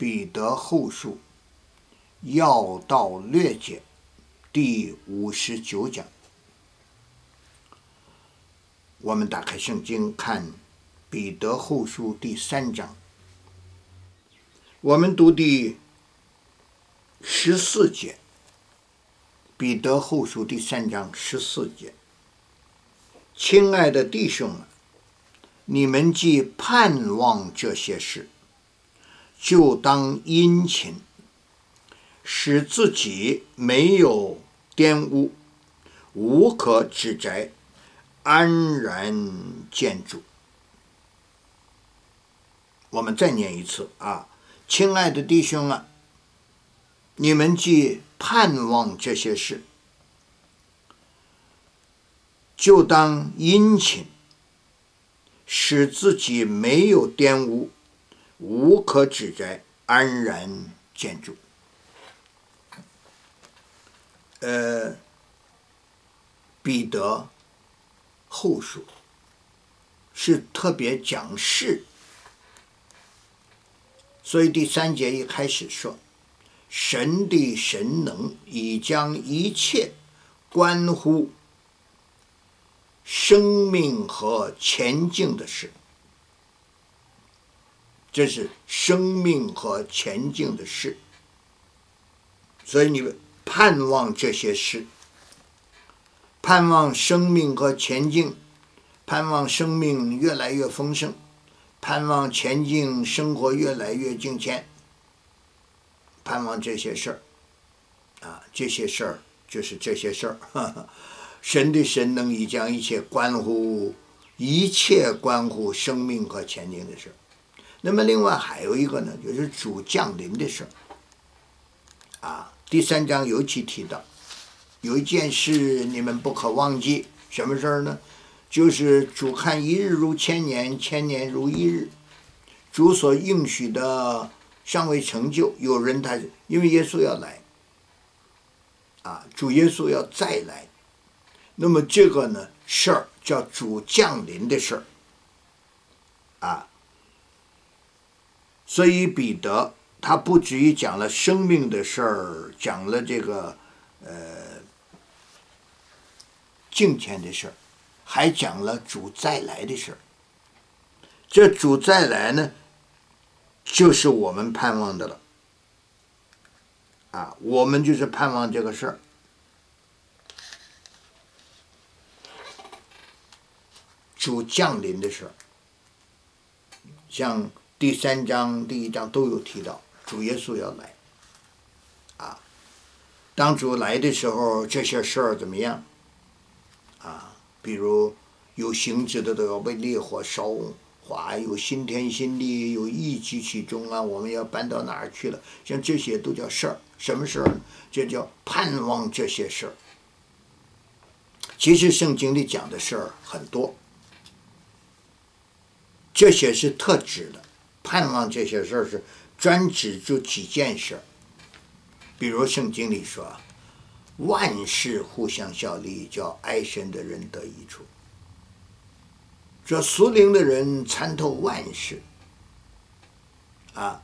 彼得后书要道略解第59讲。我们打开圣经看彼得后书第3章，我们读第14节。彼得后书第3章14节，亲爱的弟兄们，你们既盼望这些事，就当殷勤，使自己没有玷污，无可指摘，安然见主。我们再念一次啊，亲爱的弟兄啊，你们既盼望这些事，就当殷勤，使自己没有玷污，无可指摘，安然见主。彼得后书是特别讲事，所以第3节一开始说，神的神能已将一切关乎生命和前进的事，这是生命和前进的事，所以你们盼望这些事，盼望生命和前进，盼望生命越来越丰盛，盼望前进生活越来越敬虔，盼望这些事儿啊，这些事儿就是这些事儿。神的神能已将一切关乎生命和前进的事儿。那么另外还有一个呢，就是主降临的事儿啊。第3章尤其提到有一件事你们不可忘记，什么事儿呢？就是主看一日如千年，千年如一日。主所应许的尚未成就，有人他因为耶稣要来啊，主耶稣要再来，那么这个呢事儿叫主降临的事儿啊。所以彼得他不止于讲了生命的事儿，讲了这个敬虔的事儿，还讲了主再来的事儿。这主再来呢，就是我们盼望的了啊，我们就是盼望这个事儿。主降临的事儿，像第3章、第1章都有提到，主耶稣要来啊。当主来的时候，这些事儿怎么样啊？比如有形质的都要被烈火烧化，有新天新地，有异极其中啊，我们要搬到哪儿去了？像这些都叫事儿。什么事儿？这叫盼望这些事儿。其实圣经里讲的事儿很多，这些是特指的，盼望这些事儿是专指出几件事儿。比如圣经里说，万事互相效力，叫爱神的人得益处。这属灵的人参透万事啊，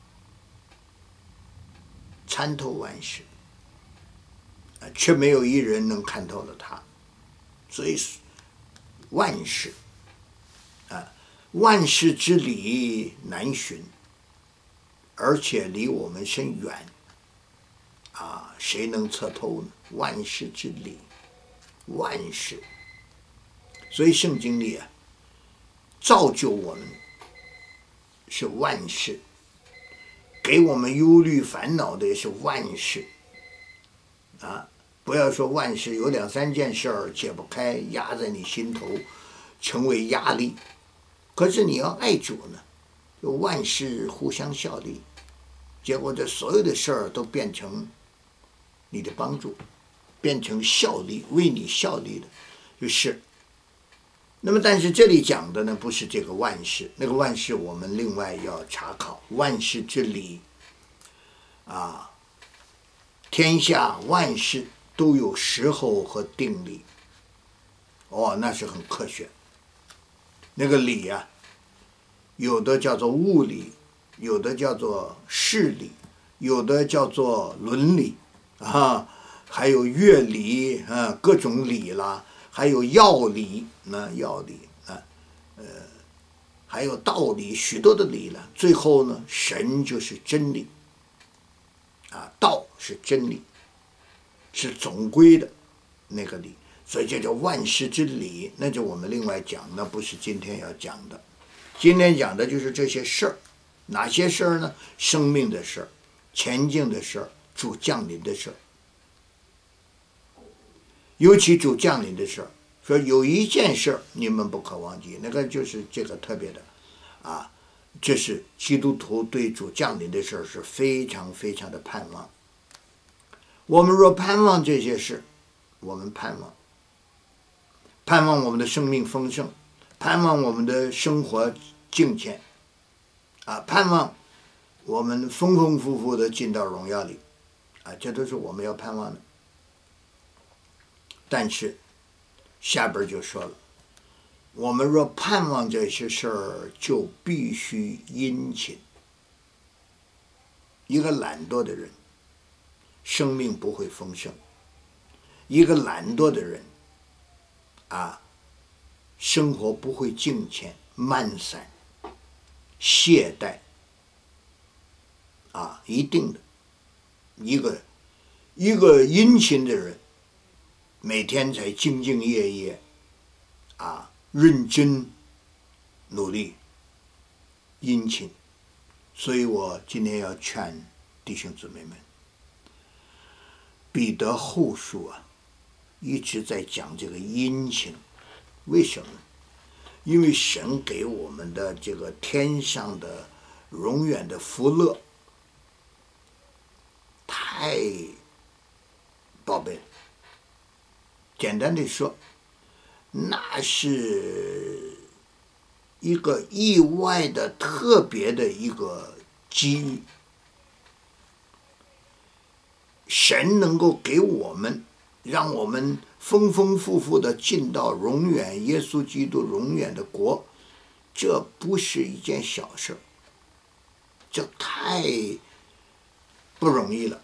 参透万事啊，却没有一人能看透了他。所以万事啊，万事之理难寻，而且离我们甚远啊，谁能测透呢？万事之理，万事。所以圣经里啊，造就我们是万事，给我们忧虑烦恼的也是万事啊。不要说万事，有2、3件事儿解不开，压在你心头，成为压力。可是你要爱主呢，就万事互相效力，结果这所有的事儿都变成你的帮助，变成效力，为你效力的就是。那么但是这里讲的呢，不是这个万事，那个万事我们另外要查考。万事之理啊，天下万事都有时候和定理，哦，那是很科学。那个理啊，有的叫做物理， 有的叫做事理，有的叫做伦理啊，还有乐理啊，各种理啦，还有药理药理啊，还有道理，许多的理了。最后呢，神就是真理啊，道是真理，是总归的那个理，所以这叫万事之理，那就我们另外讲，那不是今天要讲的。今天讲的就是这些事儿，哪些事儿呢？生命的事儿，前进的事儿，主降临的事儿。尤其主降临的事儿，说有一件事儿你们不可忘记，那个就是这个特别的啊，这是基督徒对主降临的事儿是非常非常的盼望。我们若盼望这些事，我们盼望我们的生命丰盛，盼望我们的生活敬虔啊，盼望我们丰丰富富的进到荣耀里啊，这都是我们要盼望的。但是下边就说了，我们若盼望这些事儿，就必须殷勤。一个懒惰的人，生命不会丰盛；一个懒惰的人，啊，生活不会敬虔，慢散、懈怠，啊，一定的。一个殷勤的人，每天才兢兢业业，啊，认真努力，殷勤。所以我今天要劝弟兄姊妹们，彼得后书啊，一直在讲这个殷勤。为什么？因为神给我们的这个天上的永远的福乐太宝贝了。简单的说，那是一个意外的特别的一个机遇。神能够给我们，让我们丰丰富富的进到永远耶稣基督永远的国，这不是一件小事，这太不容易了。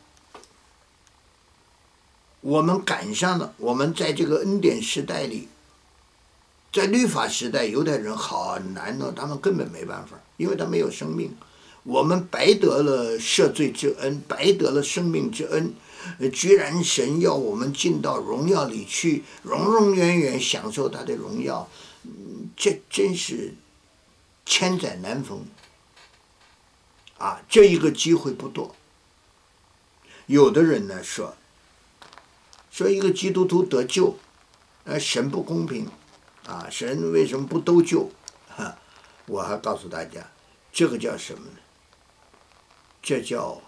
我们赶上了，我们在这个恩典时代里，在律法时代，犹太人好难哦，他们根本没办法，因为他没有生命。我们白得了赦罪之恩，白得了生命之恩，居然神要我们进到荣耀里去，永永远远享受他的荣耀，这真是千载难逢啊！这一个机会不多。有的人呢说一个基督徒得救，神不公平啊，神为什么不都救？我还告诉大家，这个叫什么呢？这叫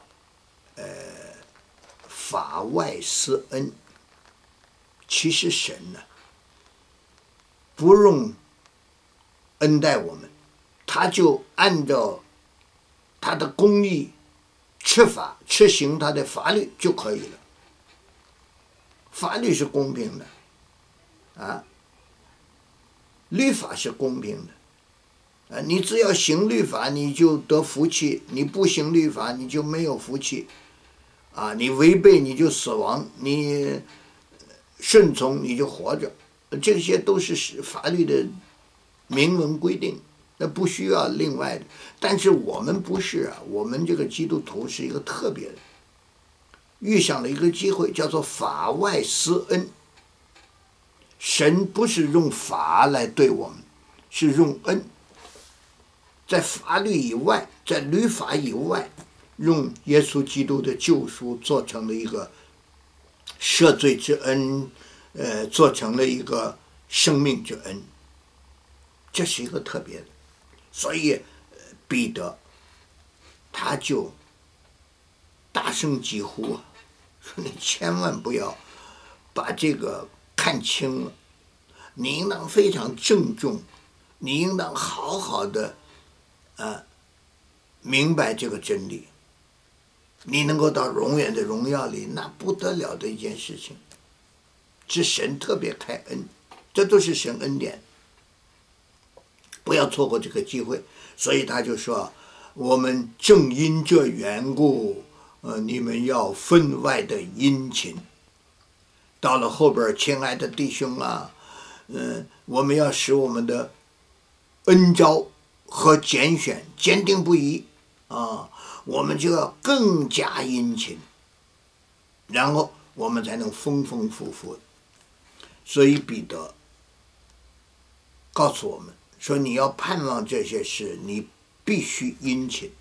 法外施恩。其实神呢，不用恩待我们，他就按照他的公义执行他的法律就可以了。法律是公平的啊，律法是公平的啊，你只要行律法你就得福气，你不行律法你就没有福气啊，你违背你就死亡，你顺从你就活着，这些都是法律的明文规定，那不需要另外的。但是我们不是啊，我们这个基督徒是一个特别的，遇上了一个机会，叫做法外施恩。神不是用法来对我们，是用恩，在法律以外，在律法以外，用耶稣基督的救赎做成了一个赦罪之恩，做成了一个生命之恩，这是一个特别的。所以彼得他就大声疾呼啊，说你千万不要把这个看清了，你应当非常郑重，你应当好好的明白这个真理，你能够到永远的荣耀里，那不得了的一件事情，是神特别开恩，这都是神恩典，不要错过这个机会。所以他就说我们正因这缘故，你们要分外的殷勤。到了后边，亲爱的弟兄啊，我们要使我们的恩召和拣选坚定不移啊，我们就要更加殷勤，然后我们才能丰丰富富。所以彼得告诉我们说，你要盼望这些事，你必须殷勤。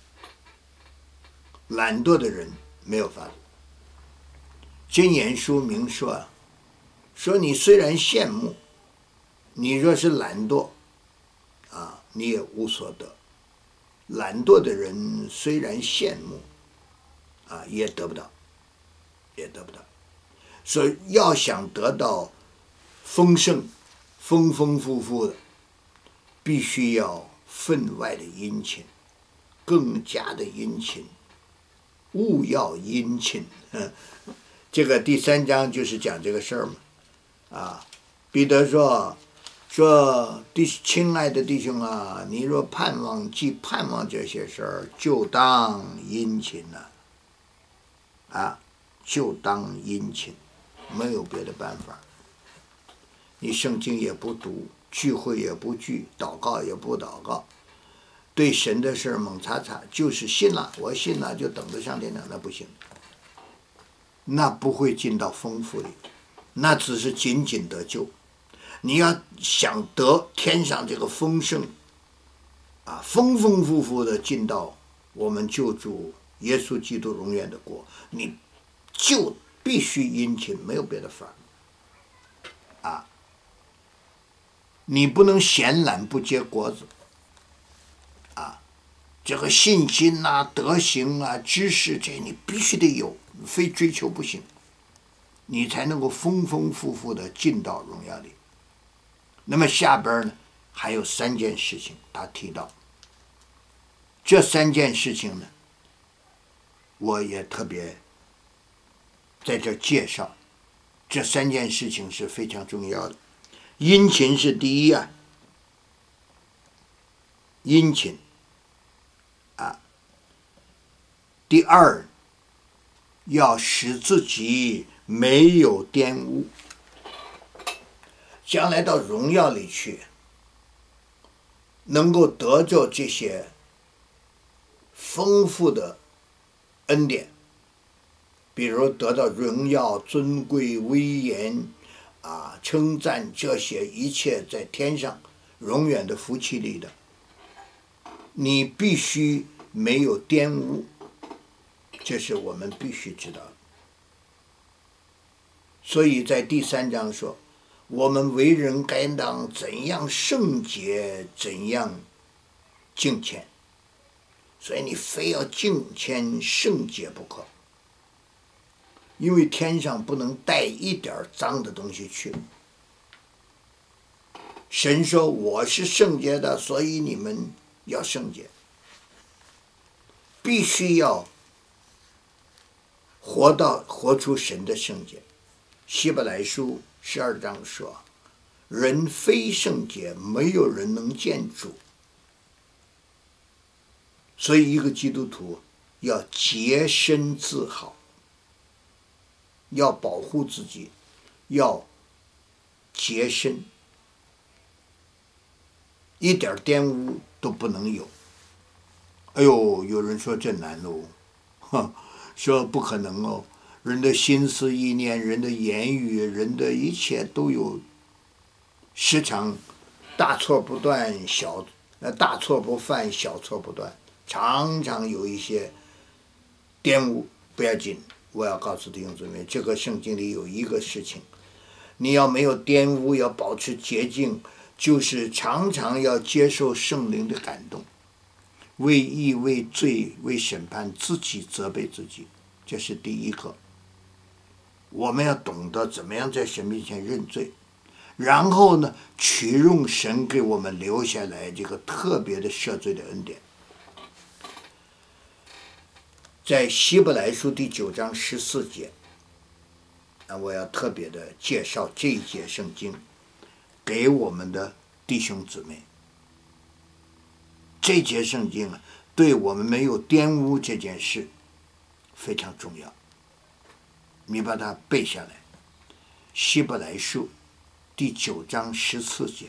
懒惰的人没有法子。箴言书明说说你虽然羡慕，你若是懒惰啊，你也无所得。懒惰的人虽然羡慕啊，也得不到，也得不到。所以要想得到丰盛、丰丰富富的，必须要分外的殷勤，更加的殷勤，务要殷勤。这个第3章就是讲这个事儿嘛。彼得说亲爱的弟兄啊，你若既盼望这些事儿，就当殷勤就当殷勤，没有别的办法。你圣经也不读，聚会也不聚，祷告也不祷告，对神的事猛擦擦，就是信了，我信了就等着上天堂，那不行，那不会进到丰富里，那只是仅仅得救。你要想得天上这个丰盛丰丰富富的进到我们救主耶稣基督永远的国，你就必须殷勤，没有别的法你不能闲懒不结果子这个信心德行知识，这你必须得有，非追求不行，你才能够丰丰富富的进到荣耀里。那么下边呢，还有3件事情，他提到这3件事情呢，我也特别在这介绍，这3件事情是非常重要的。殷勤是第一殷勤第2，要使自己没有玷污，将来到荣耀里去，能够得着这些丰富的恩典，比如得到荣耀、尊贵、威严称赞，这些一切在天上永远的福气里的，你必须没有玷污，这是我们必须知道的。所以在第3章说，我们为人该当怎样圣洁，怎样敬虔，所以你非要敬虔圣洁不可，因为天上不能带一点脏的东西去。神说我是圣洁的，所以你们要圣洁，必须要活出神的圣洁。希伯来书12章说，人非圣洁，没有人能见主。所以一个基督徒要洁身自好，要保护自己，要洁身，一点玷污都不能有。哎呦，有人说这难说不可能人的心思意念，人的言语，人的一切都有时常大错不断，大错不犯，小错不断，常常有一些玷污。不要紧，我要告诉弟兄姊妹，这个圣经里有一个事情，你要没有玷污，要保持洁净，就是常常要接受圣灵的感动，为义、为罪、为审判，自己责备自己，这是第一个。我们要懂得怎么样在神面前认罪，然后呢，取用神给我们留下来这个特别的赦罪的恩典。在希伯来书第9章14节，我要特别的介绍这一节圣经给我们的弟兄姊妹。这节圣经对我们没有玷污这件事非常重要。你把它背下来，希伯来书第9章14节。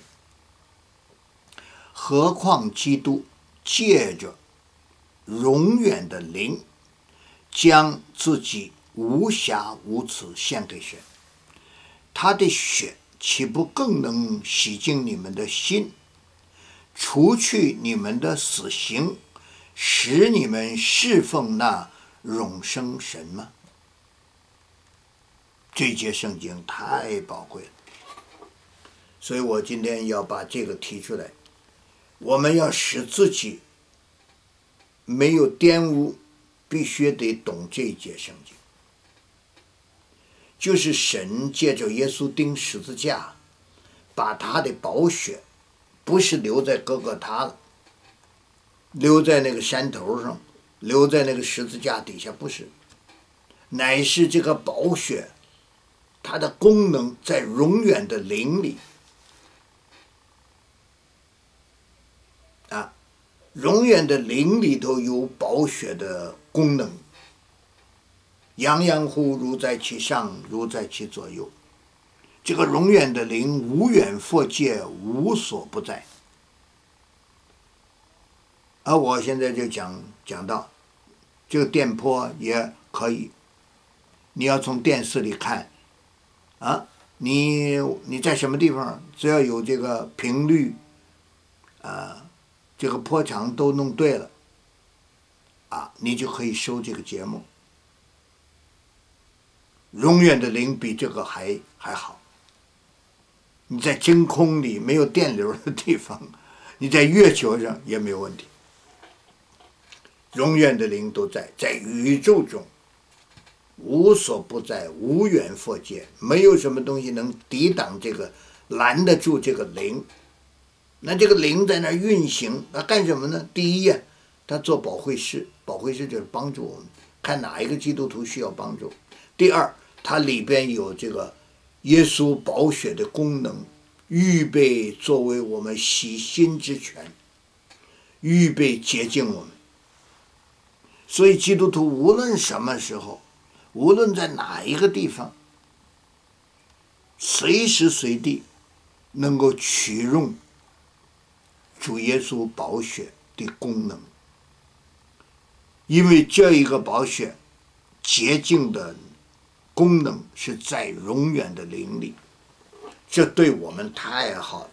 何况基督借着永远的灵，将自己无瑕无疵献给神，他的血岂不更能洗净你们的心，除去你们的死刑，使你们侍奉那永生神吗？这节圣经太宝贵了，所以我今天要把这个提出来。我们要使自己没有玷污，必须得懂这一节圣经，就是神借着耶稣钉十字架，把他的宝血不是留在哥哥他了，留在那个山头上，留在那个十字架底下，不是，乃是这个宝血它的功能在永远的灵里啊，永远的灵里头有宝血的功能，洋洋乎如在其上，如在其左右。这个永远的灵无远弗届，无所不在。而我现在就讲到这个电波也可以，你要从电视里看啊，你在什么地方，只要有这个频率这个波长都弄对了啊，你就可以收这个节目。永远的灵比这个还好。你在真空里没有电流的地方，你在月球上也没有问题。永远的灵都在宇宙中，无所不在，无远弗届，没有什么东西能抵挡这个，拦得住这个灵。那这个灵在那运行，它干什么呢？第一呀，它做保惠师，保惠师就是帮助我们，看哪一个基督徒需要帮助。第二，它里边有这个耶稣宝血的功能，预备作为我们洗心之泉，预备洁净我们。所以基督徒无论什么时候，无论在哪一个地方，随时随地能够取用主耶稣宝血的功能，因为这一个宝血洁净的功能是在永远的灵里，这对我们太好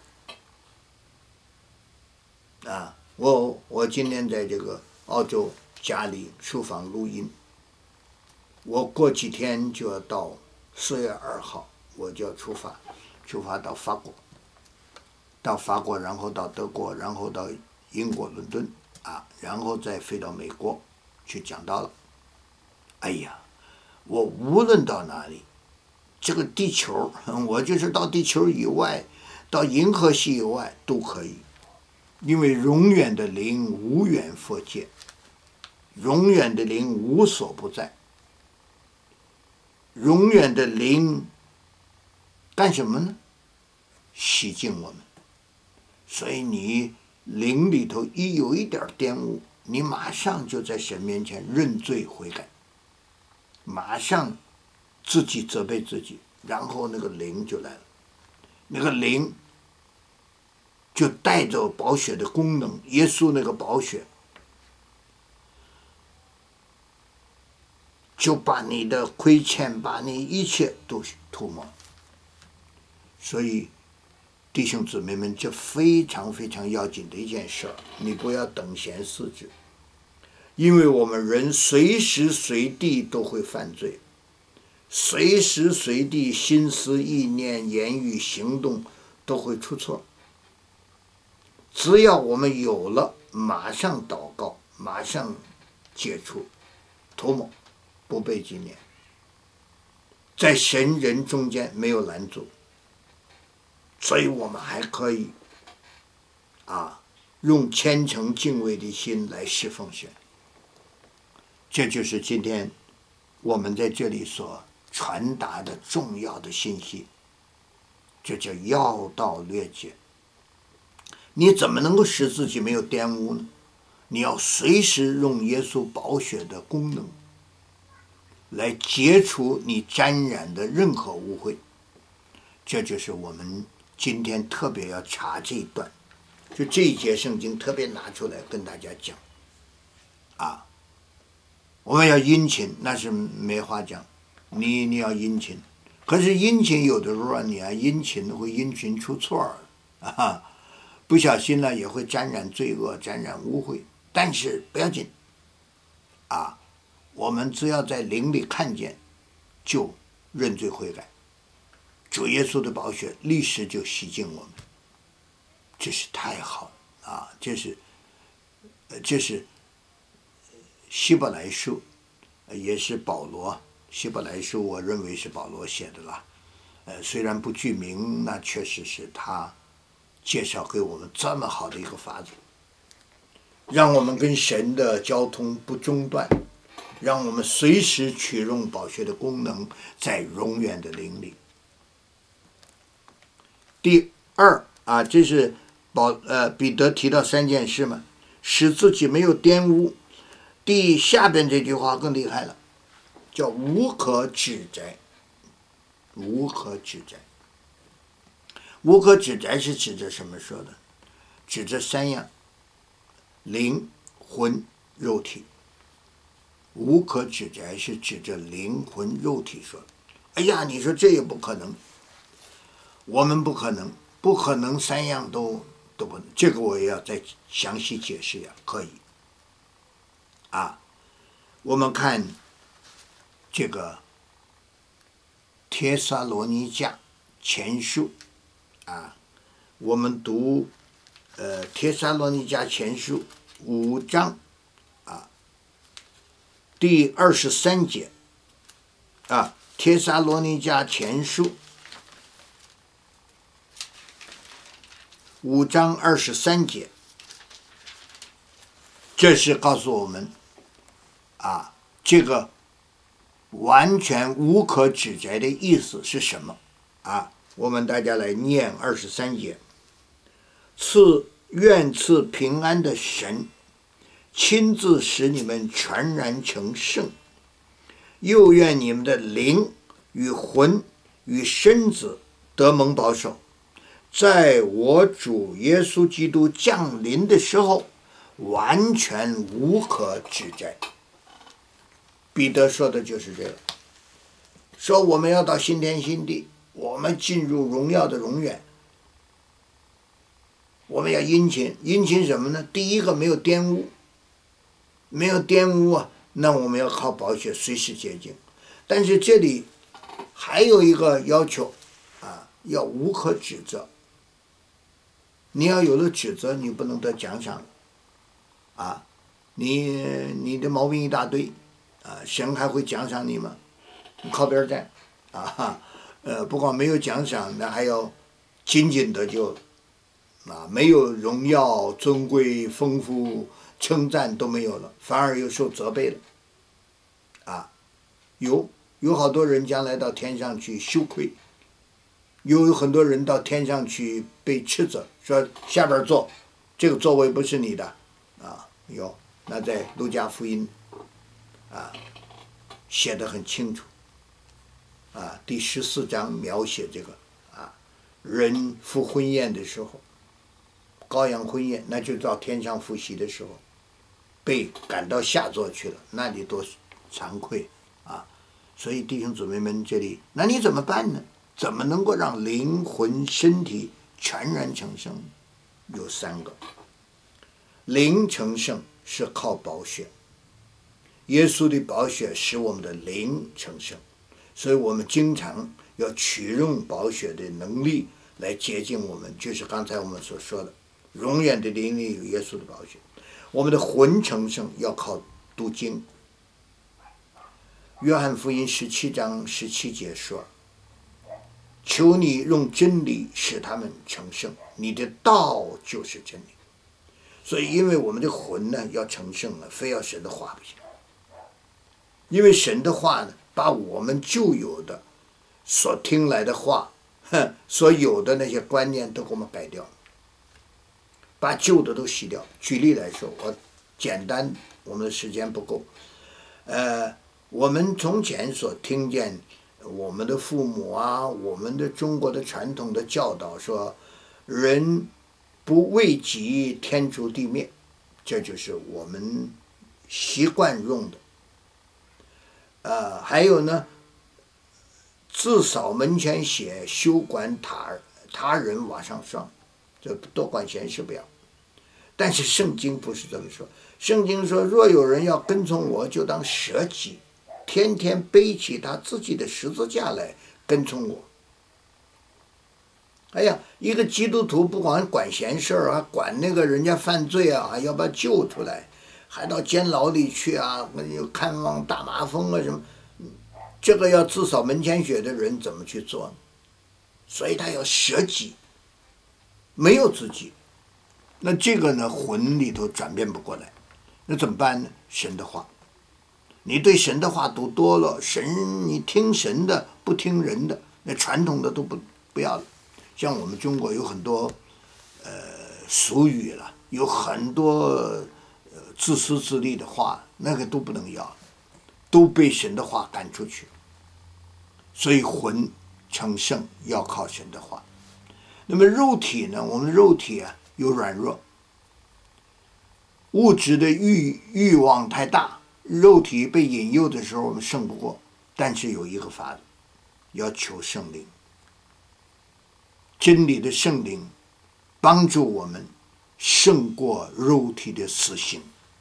了啊！我今天在这个澳洲家里书房录音，我过几天就要到4月2号，我就要出发到法国，然后到德国，然后到英国伦敦啊，然后再飞到美国去讲道了。哎呀，我无论到哪里，这个地球，我就是到地球以外，到银河系以外都可以，因为永远的灵无远弗届，永远的灵无所不在。永远的灵干什么呢？洗净我们。所以你灵里头一有一点玷污，你马上就在神面前认罪悔改，马上自己责备自己，然后那个灵就来了，那个灵就带着宝血的功能，耶稣那个宝血就把你的亏欠，把你一切都涂抹。所以弟兄姊妹们，这非常非常要紧的一件事，你不要等闲视之，因为我们人随时随地都会犯罪，随时随地心思意念言语行动都会出错。只要我们有了，马上祷告，马上解除涂抹，不被纪念，在神人中间没有拦阻，所以我们还可以用虔诚敬畏的心来侍奉神。这就是今天我们在这里所传达的重要的信息，这叫要道略解。你怎么能够使自己没有玷污呢？ 你要随时用耶稣宝血的功能来解除你沾染的任何污秽。这就是我们今天特别要查这一段，就这一节圣经特别拿出来跟大家讲啊。我们要殷勤，那是没话讲，你要殷勤。可是殷勤有的时候你殷勤会殷勤出错啊，不小心呢也会沾染罪恶，沾染污秽。但是不要紧啊，我们只要在灵里看见，就认罪悔改，主耶稣的宝血立时就洗净我们，这是太好了啊！这是希伯来书，也是保罗。希伯来书我认为是保罗写的啦，虽然不具名，那确实是他介绍给我们这么好的一个法子，让我们跟神的交通不中断，让我们随时取用宝血的功能，在永远的灵里。第二啊，这是彼得提到3件事嘛，使自己没有玷污。下边这句话更厉害了，叫无可指摘。无可指摘，无可指摘是指着什么说的？指着3样：灵、魂、肉体。无可指摘是指着灵魂、肉体说的。哎呀，你说这也不可能，我们不可能3样都不能。这个我也要再详细解释呀，可以。啊，我们看这个帖撒罗尼迦前书啊，我们读帖撒罗尼迦前书5章啊第23节啊，帖撒罗尼迦前书5章23节，这是告诉我们啊，这个完全无可指摘的意思是什么啊？我们大家来念23节：愿赐平安的神亲自使你们全然成圣，又愿你们的灵与魂与身子得蒙保守，在我主耶稣基督降临的时候完全无可指摘。彼得说的就是这个，说我们要到新天新地，我们进入荣耀的永远，我们要殷勤。殷勤什么呢？第一个没有玷污，没有玷污啊，那我们要靠宝血随时洁净。但是这里还有一个要求啊，要无可指责。你要有了指责，你不能得奖赏啊！你的毛病一大堆啊，神还会奖赏你吗？你靠边站啊！不光没有奖赏，那还要紧紧的就啊，没有荣耀、尊贵、丰富、称赞都没有了，反而又受责备了啊！有好多人将来到天上去羞愧，有很多人到天上去被斥责，说下边坐，这个座位不是你的啊！有，那在路加福音啊写得很清楚啊，第14章描写这个啊，人赴婚宴的时候，羔羊婚宴，那就到天上赴席的时候，被赶到下座去了，那里多惭愧啊！所以弟兄姊妹们，这里那你怎么办呢？怎么能够让灵魂身体全然成圣？有3个。灵成圣是靠宝血，耶稣的宝血使我们的灵成圣，所以我们经常要取用宝血的能力来洁净我们，就是刚才我们所说的永远的灵里有耶稣的宝血。我们的魂成圣要靠读经。约翰福音17章17节说，求你用真理使他们成圣，你的道就是真理。所以因为我们的魂呢要成圣了，非要神的话不行，因为神的话呢把我们旧有的所听来的话所有的那些观念都给我们改掉，把旧的都洗掉。举例来说，我简单，我们的时间不够。我们从前所听见我们的父母啊，我们的中国的传统的教导说，人不为己，天诛地灭，这就是我们习惯用的。还有呢，自扫门前雪，休管他人瓦上霜，这多管闲事不要。但是圣经不是这么说，圣经说，若有人要跟从我，就当舍己，天天背起他自己的十字架来跟从我。哎呀，一个基督徒不管闲事儿啊，管那个人家犯罪啊，还要把他救出来，还到监牢里去啊，看望大麻风啊什么，这个要自扫门前雪的人怎么去做呢？所以他要舍己，没有自己。那这个呢，魂里头转变不过来，那怎么办呢？神的话，你对神的话读多了，你听神的，不听人的，那传统的都不要了。像我们中国有很多俗语了，有很多自私自利的话，那个都不能要，都被神的话赶出去。所以魂成圣要靠神的话。那么肉体呢？我们肉体啊有软弱，物质的欲望太大，肉体被引诱的时候我们胜不过。但是有一个法子，要求圣灵，真理的圣灵帮助我们胜过肉体的私心。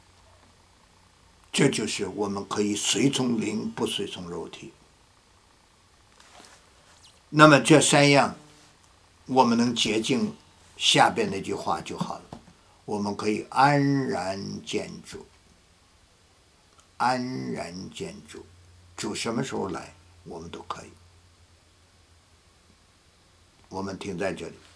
这就是我们可以随从灵，不随从肉体。那么这三样我们能洁净，下边那句话就好了，我们可以安然见主。安然见主，主什么时候来我们都可以。我们停在这里。